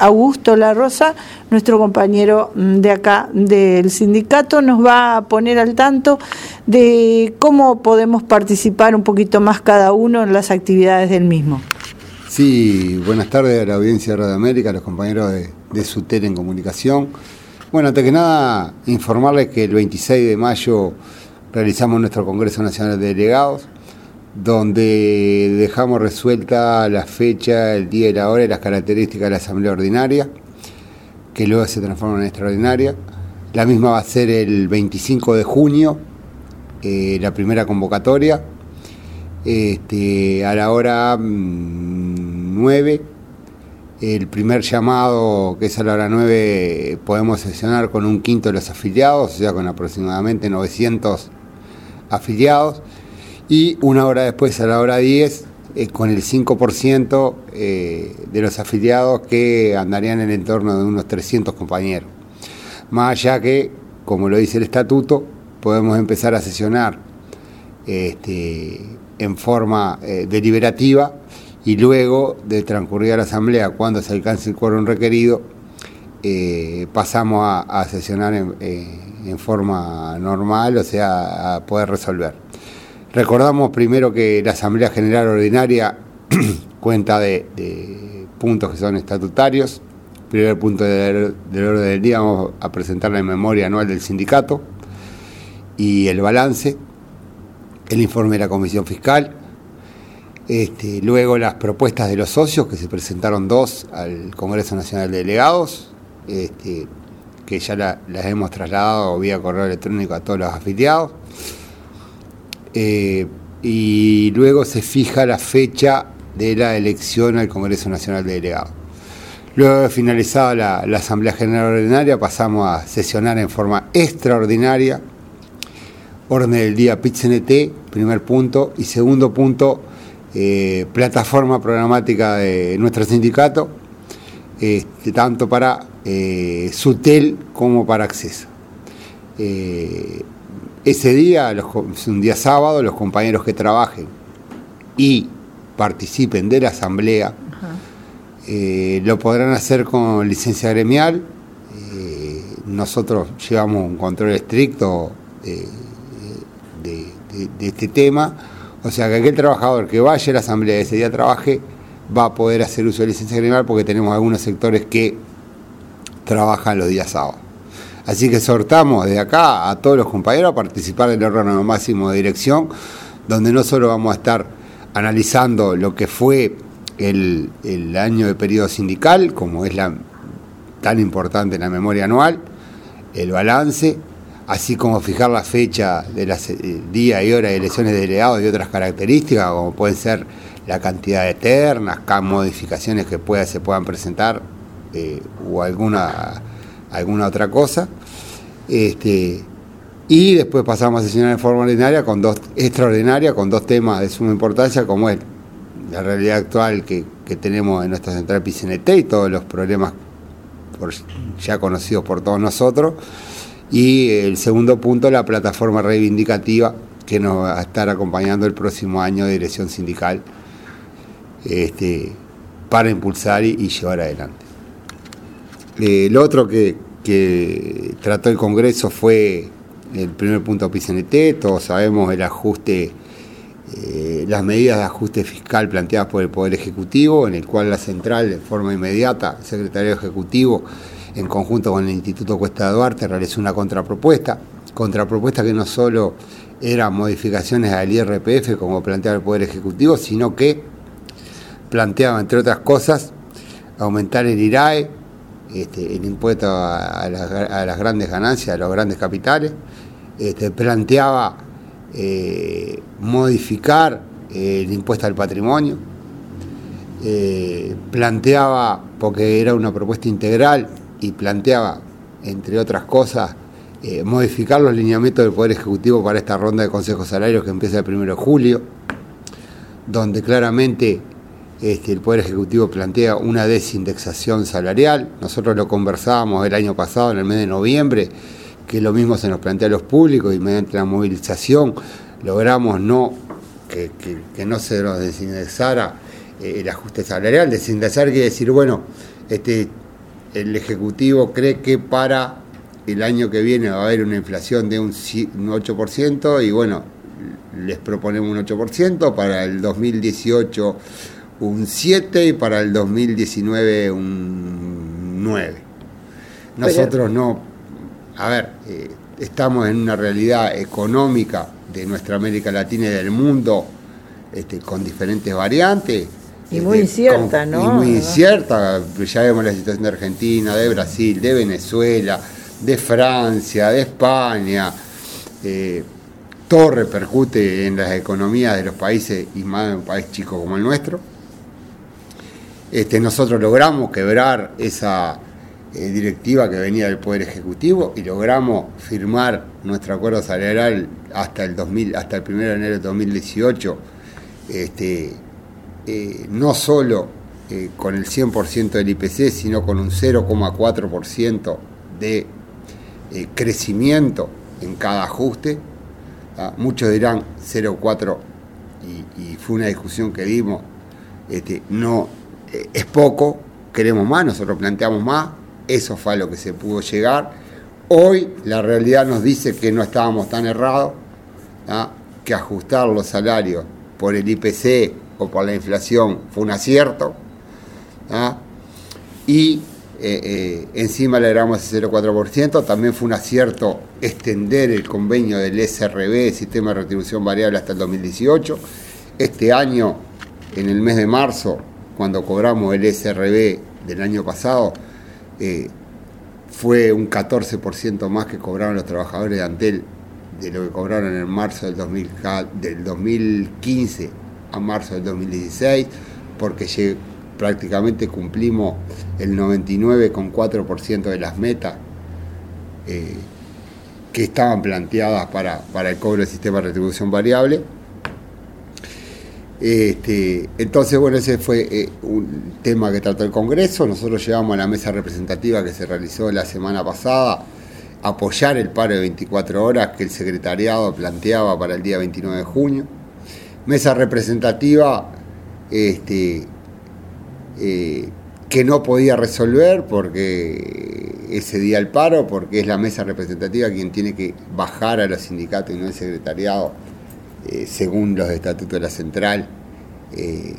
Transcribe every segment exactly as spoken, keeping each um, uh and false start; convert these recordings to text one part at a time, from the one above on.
Augusto La Rosa, nuestro compañero de acá del sindicato, nos va a poner al tanto de cómo podemos participar un poquito más cada uno en las actividades del mismo. Sí, buenas tardes a la audiencia de Radio América, a los compañeros de, de SUTEL en comunicación. Bueno, antes que nada, informarles que el veintiséis de mayo realizamos nuestro Congreso Nacional de Delegados, donde dejamos resuelta la fecha, el día y la hora y las características de la Asamblea Ordinaria, que luego se transforma en extraordinaria. La misma va a ser el veinticinco de junio, eh, la primera convocatoria, este, a la hora mmm, nueve. El primer llamado, que es a la hora nueve, podemos sesionar con un quinto de los afiliados, o sea, con aproximadamente novecientos afiliados. Y una hora después, a la hora diez, eh, con el cinco por ciento eh, de los afiliados, que andarían en el entorno de unos trescientos compañeros. Más allá que, como lo dice el estatuto, podemos empezar a sesionar este, en forma eh, deliberativa, y luego de transcurrir la asamblea, cuando se alcance el quórum requerido, eh, pasamos a, a sesionar en, eh, en forma normal, o sea, a poder resolver. Recordamos primero que la Asamblea General Ordinaria cuenta de, de puntos que son estatutarios. Primer punto del, del orden del día, vamos a presentar la memoria anual del sindicato y el balance, el informe de la Comisión Fiscal, este, luego las propuestas de los socios, que se presentaron dos al Congreso Nacional de Delegados, este, que ya la, las hemos trasladado vía correo electrónico a todos los afiliados. Eh, y luego se fija la fecha de la elección al Congreso Nacional de Delegados. Luego de finalizada la, la Asamblea General Ordinaria, pasamos a sesionar en forma extraordinaria. Orden del día P I T C N T, primer punto, y segundo punto, eh, plataforma programática de nuestro sindicato, este, tanto para eh, SUTEL como para Acceso. Eh, Ese día, es un día sábado, los compañeros que trabajen y participen de la asamblea eh, lo podrán hacer con licencia gremial. Eh, nosotros llevamos un control estricto de, de, de, de este tema, o sea que aquel trabajador que vaya a la asamblea y ese día trabaje va a poder hacer uso de licencia gremial, porque tenemos algunos sectores que trabajan los días sábados. Así que exhortamos desde acá a todos los compañeros a participar del órgano máximo de dirección, donde no solo vamos a estar analizando lo que fue el, el año de periodo sindical, como es la tan importante la memoria anual, el balance, así como fijar la fecha de las día y hora de elecciones de delegados y otras características, como pueden ser la cantidad de ternas, modificaciones que pueda, se puedan presentar eh, o alguna... alguna otra cosa, este, y después pasamos a sesionar en forma ordinaria con dos extraordinaria con dos temas de suma importancia, como es la realidad actual que, que tenemos en nuestra central P I C N T y todos los problemas por, ya conocidos por todos nosotros, y el segundo punto, la plataforma reivindicativa que nos va a estar acompañando el próximo año de dirección sindical, este, para impulsar y, y llevar adelante. Eh, lo otro que, que trató el Congreso fue el primer punto P I C N T. Todos sabemos el ajuste, eh, las medidas de ajuste fiscal planteadas por el Poder Ejecutivo, en el cual la central, de forma inmediata, el Secretario Ejecutivo, en conjunto con el Instituto Cuesta de Duarte, realizó una contrapropuesta, contrapropuesta que no solo eran modificaciones al I R P F, como planteaba el Poder Ejecutivo, sino que planteaba, entre otras cosas, aumentar el I R A E, Este, el impuesto a, a, las, a las grandes ganancias, a los grandes capitales, este, planteaba eh, modificar eh, el impuesto al patrimonio, eh, planteaba, porque era una propuesta integral, y planteaba, entre otras cosas, eh, modificar los lineamientos del Poder Ejecutivo para esta ronda de consejos salarios que empieza el primero de julio, donde claramente Este, el Poder Ejecutivo plantea una desindexación salarial. Nosotros lo conversábamos el año pasado, en el mes de noviembre, que lo mismo se nos plantea a los públicos, y mediante la movilización logramos no que, que, que no se nos desindexara eh, el ajuste salarial. Desindexar quiere decir, bueno, este, el Ejecutivo cree que para el año que viene va a haber una inflación de un, un ocho por ciento y bueno, les proponemos un ocho por ciento, para el dos mil dieciocho un siete por ciento y para el dos mil diecinueve un nueve por ciento. Nosotros Pero... no, a ver, eh, estamos en una realidad económica de nuestra América Latina y del mundo este, con diferentes variantes. Y muy este, incierta, con, ¿no? Y muy incierta, ya vemos la situación de Argentina, de Brasil, de Venezuela, de Francia, de España. Eh, todo repercute en las economías de los países, y más en un país chico como el nuestro. Este, nosotros logramos quebrar esa eh, directiva que venía del Poder Ejecutivo y logramos firmar nuestro acuerdo salarial hasta el dos mil, hasta el primero de enero de dos mil dieciocho, este, eh, no solo eh, con el cien por ciento del I P C, sino con un cero coma cuatro por ciento de eh, crecimiento en cada ajuste. ¿Ah? Muchos dirán cero coma cuatro y, y fue una discusión que dimos, este, no eh, es poco, queremos más, nosotros planteamos más, eso fue a lo que se pudo llegar. Hoy la realidad nos dice que no estábamos tan errados, ¿ah? Que ajustar los salarios por el I P C o por la inflación fue un acierto, ¿ah? Y eh, eh, encima le agregamos ese cero coma cuatro por ciento. También fue un acierto extender el convenio del S R B, Sistema de Retribución Variable, hasta el dos mil dieciocho. Este año, en el mes de marzo, cuando cobramos el S R B del año pasado, eh, fue un catorce por ciento más que cobraron los trabajadores de Antel de lo que cobraron en marzo del, dos mil, del dos mil quince a marzo del dos mil dieciséis, porque llegué, prácticamente cumplimos el noventa y nueve coma cuatro por ciento de las metas eh, que estaban planteadas para, para el cobro del sistema de retribución variable. Este, entonces, bueno, ese fue eh, un tema que trató el Congreso. Nosotros llevamos a la mesa representativa que se realizó la semana pasada apoyar el paro de veinticuatro horas que el secretariado planteaba para el día veintinueve de junio. Mesa representativa este, eh, que no podía resolver porque ese día el paro, porque es la mesa representativa quien tiene que bajar a los sindicatos y no el secretariado, eh, según los estatutos de la central, eh,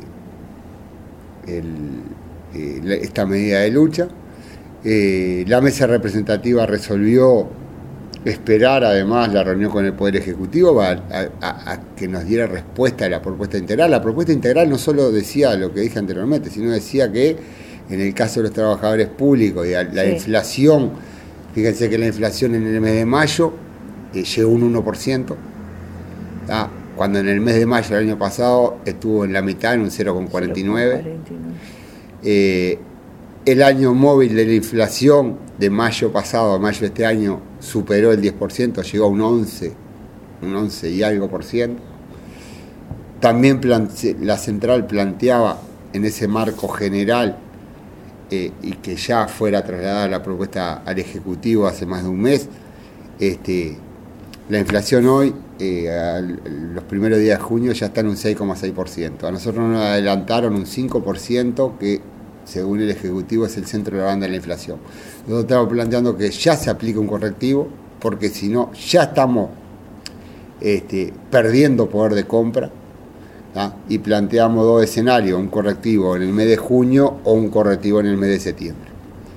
el, eh, esta medida de lucha. Eh, la mesa representativa resolvió esperar además la reunión con el Poder Ejecutivo a, a, a, a que nos diera respuesta a la propuesta integral. La propuesta integral no solo decía lo que dije anteriormente, sino decía que en el caso de los trabajadores públicos y la sí. inflación, fíjense que la inflación en el mes de mayo eh, llegó un uno por ciento, ¿tá? Cuando en el mes de mayo del año pasado estuvo en la mitad, en un cero coma cuarenta y nueve. Eh, el año móvil de la inflación de mayo pasado a mayo de este año superó el diez por ciento, llegó a un once, un once y algo por ciento. También plante, la central planteaba en ese marco general eh, y que ya fuera trasladada la propuesta al Ejecutivo hace más de un mes, este, la inflación hoy, eh, a los primeros días de junio, ya está en un seis coma seis por ciento. A nosotros nos adelantaron un cinco por ciento que, según el Ejecutivo, es el centro de la banda de la inflación. Nosotros estamos planteando que ya se aplique un correctivo, porque si no, ya estamos este, perdiendo poder de compra, ¿tá? Y planteamos dos escenarios, un correctivo en el mes de junio o un correctivo en el mes de septiembre.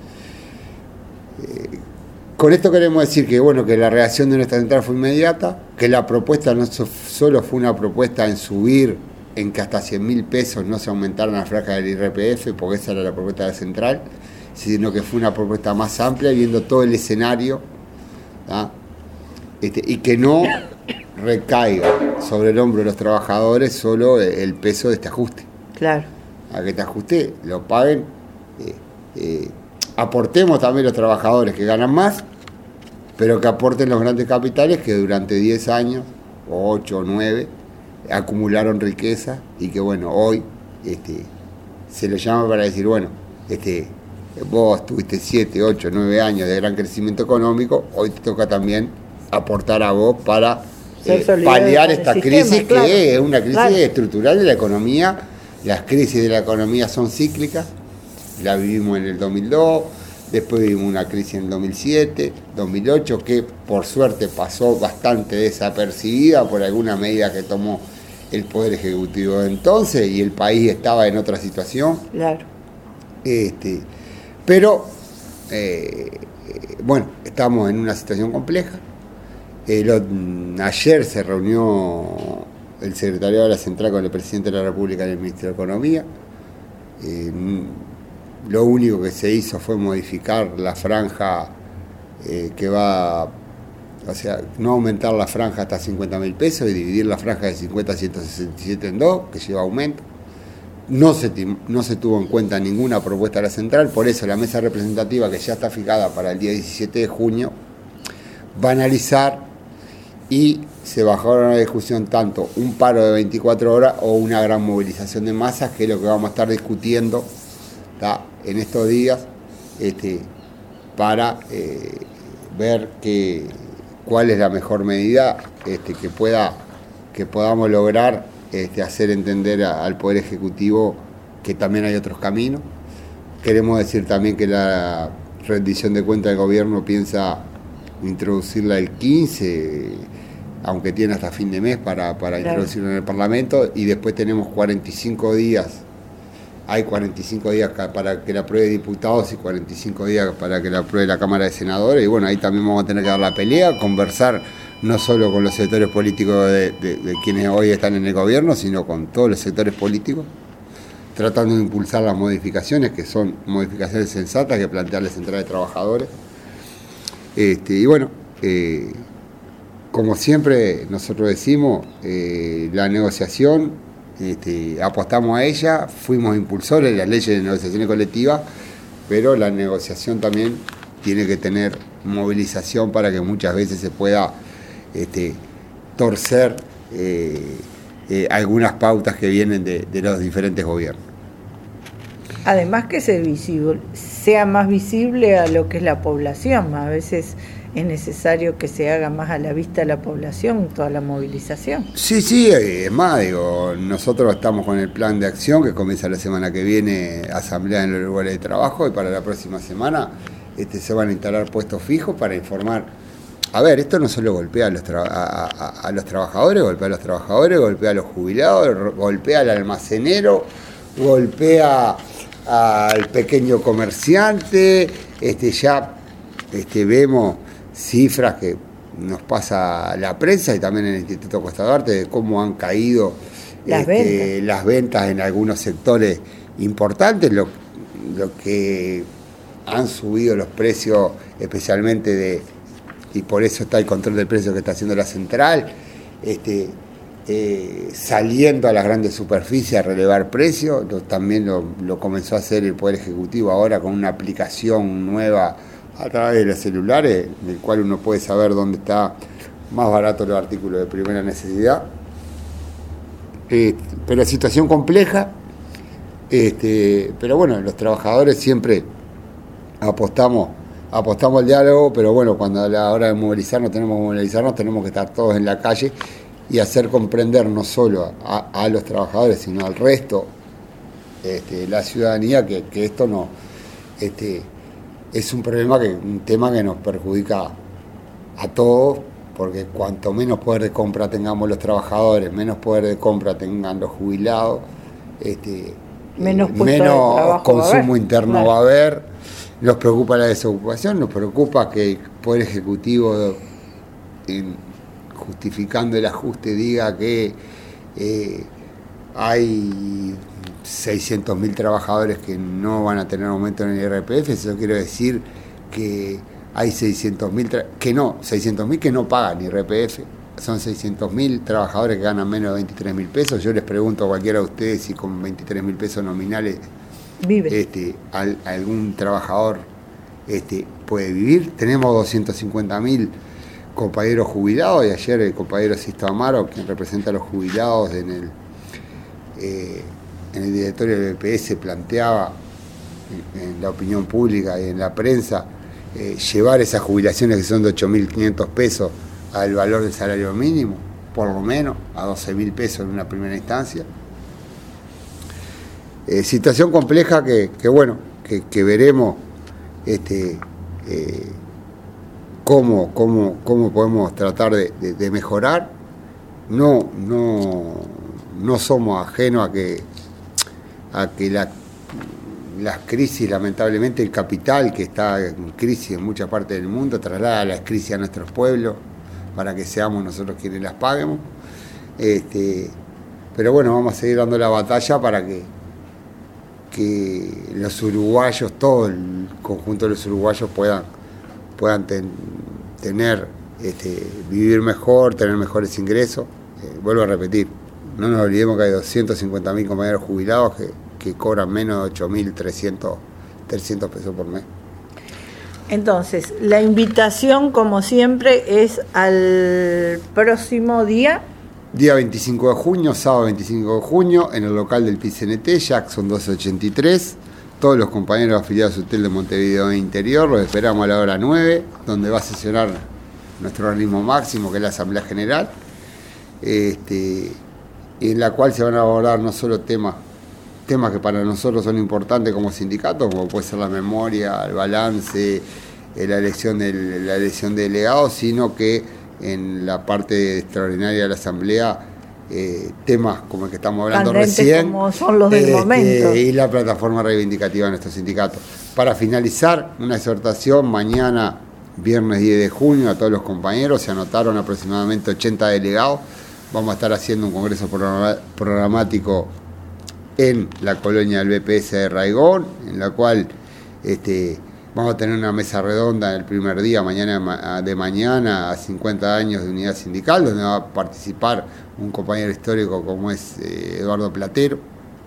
Eh, con esto queremos decir que, bueno, que la reacción de nuestra central fue inmediata, que la propuesta no solo fue una propuesta en subir, en que hasta cien mil pesos no se aumentaron las franjas del I R P F, porque esa era la propuesta de la central, sino que fue una propuesta más amplia, viendo todo el escenario, este, y que no recaiga sobre el hombro de los trabajadores solo el peso de este ajuste. Claro. A que este ajuste lo paguen, eh, eh, aportemos también los trabajadores que ganan más, pero que aporten los grandes capitales que durante diez años, o ocho o nueve, acumularon riqueza y que, bueno, hoy este, se le llama para decir, bueno, este, vos tuviste siete, ocho, nueve años de gran crecimiento económico, hoy te toca también aportar a vos para eh, paliar esta crisis, sistema, claro, que es una crisis claro. estructural de la economía. Las crisis de la economía son cíclicas, la vivimos en el dos mil dos, después vimos una crisis en el dos mil siete, dos mil ocho, que por suerte pasó bastante desapercibida por alguna medida que tomó el Poder Ejecutivo de entonces, y el país estaba en otra situación. Claro. Este, pero, eh, bueno, estamos en una situación compleja. Eh, lo, ayer se reunió el secretario de la Central con el presidente de la República y el Ministerio de Economía. Eh, lo único que se hizo fue modificar la franja eh, que va, o sea, no aumentar la franja hasta cincuenta mil pesos y dividir la franja de cincuenta a ciento sesenta y siete en dos, que lleva aumento. No se, no se tuvo en cuenta ninguna propuesta de la Central, por eso la mesa representativa, que ya está fijada para el día diecisiete de junio, va a analizar y se bajaron a la discusión tanto un paro de veinticuatro horas o una gran movilización de masas, que es lo que vamos a estar discutiendo, ¿tá?, en estos días, este, para eh, ver que, cuál es la mejor medida este, que, pueda, que podamos lograr este, hacer entender a, al Poder Ejecutivo que también hay otros caminos. Queremos decir también que la rendición de cuentas del gobierno piensa introducirla el quince, aunque tiene hasta fin de mes para, para claro. introducirlo en el Parlamento, y después tenemos cuarenta y cinco días, hay cuarenta y cinco días para que la apruebe diputados y cuarenta y cinco días para que la apruebe la Cámara de Senadores, y bueno, ahí también vamos a tener que dar la pelea, conversar no solo con los sectores políticos de, de, de quienes hoy están en el gobierno, sino con todos los sectores políticos, tratando de impulsar las modificaciones, que son modificaciones sensatas que plantea la Central de Trabajadores. Este, y bueno, eh, como siempre nosotros decimos, eh, la negociación, este, apostamos a ella, fuimos impulsores de las leyes de negociación colectiva, pero la negociación también tiene que tener movilización para que muchas veces se pueda este, torcer eh, eh, algunas pautas que vienen de, de los diferentes gobiernos. Además que se visible, sea más visible a lo que es la población, a veces es necesario que se haga más a la vista de la población toda la movilización. Sí, sí, es más, digo, nosotros estamos con el plan de acción que comienza la semana que viene, asamblea en los lugares de trabajo, y para la próxima semana este, se van a instalar puestos fijos para informar. A ver, esto no solo golpea a los, tra- a, a, a los trabajadores, golpea a los trabajadores, golpea a los jubilados, golpea al almacenero, golpea al pequeño comerciante. Este, ya este, vemos cifras que nos pasa la prensa y también en el Instituto Costa Duarte de cómo han caído las, este, ventas. las ventas en algunos sectores importantes, lo, lo que han subido los precios especialmente de, y por eso está el control del precio que está haciendo la Central, este, eh, saliendo a las grandes superficies a relevar precios. Lo, también lo, lo comenzó a hacer el Poder Ejecutivo ahora con una aplicación nueva a través de los celulares, en el cual uno puede saber dónde está más barato los artículos de primera necesidad. Eh, pero situación compleja, este, pero bueno, los trabajadores siempre apostamos apostamos al diálogo, pero bueno, cuando a la hora de movilizarnos tenemos que movilizarnos, tenemos que estar todos en la calle y hacer comprender no solo a, a los trabajadores, sino al resto este, de la ciudadanía que, que esto no este, es un problema, que un tema que nos perjudica a todos, porque cuanto menos poder de compra tengamos los trabajadores, menos poder de compra tengan los jubilados, este, menos, eh, menos consumo va interno claro. va a haber. Nos preocupa la desocupación, nos preocupa que el Poder Ejecutivo, en, justificando el ajuste, diga que eh, hay seiscientos mil trabajadores que no van a tener aumento en el I R P F. Eso quiere decir que hay seiscientos mil, tra- que no, seiscientos mil que no pagan I R P F. Son seiscientos mil trabajadores que ganan menos de veintitrés mil pesos. Yo les pregunto a cualquiera de ustedes si con veintitrés mil pesos nominales vive. Este, al, algún trabajador este, puede vivir. Tenemos doscientos cincuenta mil compañeros jubilados, y ayer el compañero Sisto Amaro, quien representa a los jubilados en el, eh, en el directorio del B P S, planteaba en, en la opinión pública y en la prensa eh, llevar esas jubilaciones que son de ocho mil quinientos pesos al valor del salario mínimo, por lo menos a doce mil pesos en una primera instancia. Eh, situación compleja que, que bueno, que, que veremos este, eh, cómo, cómo, cómo podemos tratar de, de, de mejorar. No, no, no somos ajenos a que, a que la, las crisis, lamentablemente el capital que está en crisis en muchas partes del mundo, traslada las crisis a nuestros pueblos para que seamos nosotros quienes las paguemos. Este, pero bueno, vamos a seguir dando la batalla para que, que los uruguayos, todo el conjunto de los uruguayos puedan, puedan ten, tener, este, vivir mejor, tener mejores ingresos. Eh, vuelvo a repetir, no nos olvidemos que hay doscientos cincuenta mil compañeros jubilados que, que cobran menos de ocho mil trescientos pesos por mes. Entonces, la invitación, como siempre, es al próximo día. Día veinticinco de junio, sábado veinticinco de junio, en el local del P I C N T, Jackson doscientos ochenta y tres. Todos los compañeros afiliados a Sutel de Montevideo Interior los esperamos a la hora nueve, donde va a sesionar nuestro organismo máximo, que es la Asamblea General, este, en la cual se van a abordar no solo temas, temas que para nosotros son importantes como sindicato, como puede ser la memoria, el balance, la elección de, la elección de delegados, sino que en la parte extraordinaria de la Asamblea, eh, temas como el que estamos hablando Candentes recién, como son los del este, momento, y la plataforma reivindicativa de nuestro sindicato. Para finalizar, una exhortación: mañana, viernes diez de junio, a todos los compañeros, se anotaron aproximadamente ochenta delegados, vamos a estar haciendo un congreso programático en la colonia del B P S de Raigón, en la cual este, vamos a tener una mesa redonda el primer día, mañana de mañana, a cincuenta años de unidad sindical, donde va a participar un compañero histórico como es eh, Eduardo Platero,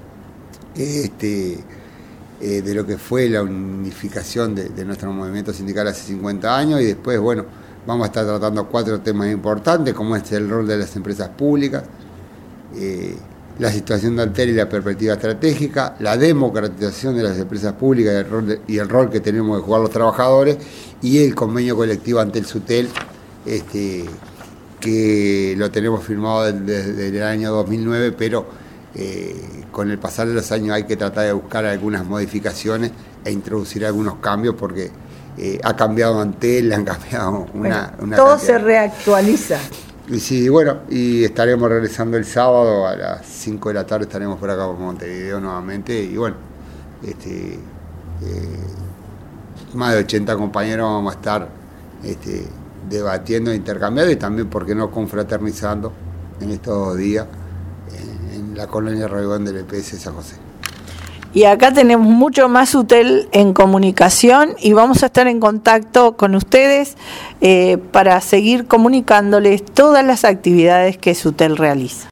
este, eh, de lo que fue la unificación de, de nuestro movimiento sindical hace cincuenta años, y después, bueno, vamos a estar tratando cuatro temas importantes, como es el rol de las empresas públicas, eh, la situación de Antel y la perspectiva estratégica, la democratización de las empresas públicas y el rol, de, y el rol que tenemos de jugar los trabajadores, y el convenio colectivo Antel-Sutel, este, que lo tenemos firmado desde, desde el año dos mil nueve, pero eh, con el pasar de los años hay que tratar de buscar algunas modificaciones e introducir algunos cambios, porque eh, ha cambiado Antel, le han cambiado una... Bueno, una todo cantidad. Se reactualiza. Y sí, bueno, y estaremos regresando el sábado a las cinco de la tarde, estaremos por acá por Montevideo nuevamente, y bueno, este, eh, más de ochenta compañeros vamos a estar este, debatiendo, intercambiando y también, ¿por qué no?, confraternizando en estos dos días en, en la colonia Raigón del E P S San José. Y acá tenemos mucho más Sutel en comunicación y vamos a estar en contacto con ustedes eh, para seguir comunicándoles todas las actividades que Sutel realiza.